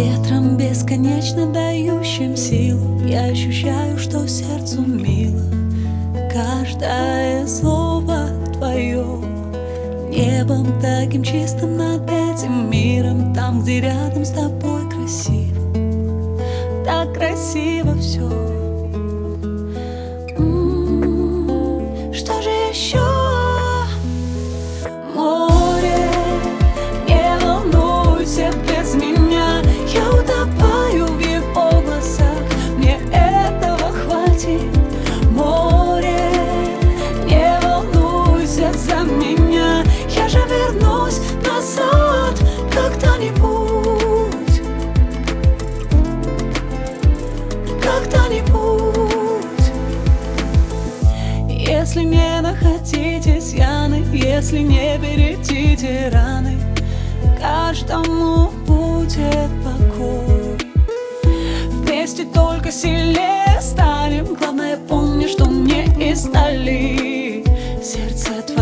Ветром бесконечно дающим силу я ощущаю, что сердцу мило каждое слово твое. Небом таким чистым над этим миром, там, где рядом с тобой красиво, так красиво все. Что же еще? Море, не волнуйся без меня, я утопаю в его глазах, мне этого хватит. Море, не волнуйся за меня, я же вернусь назад когда-нибудь, когда-нибудь. Если не находите изъяны, если не бередите раны, каждому будет покой. Вместе только сильнее станем. Главное, помни, что не из стали сердце твое.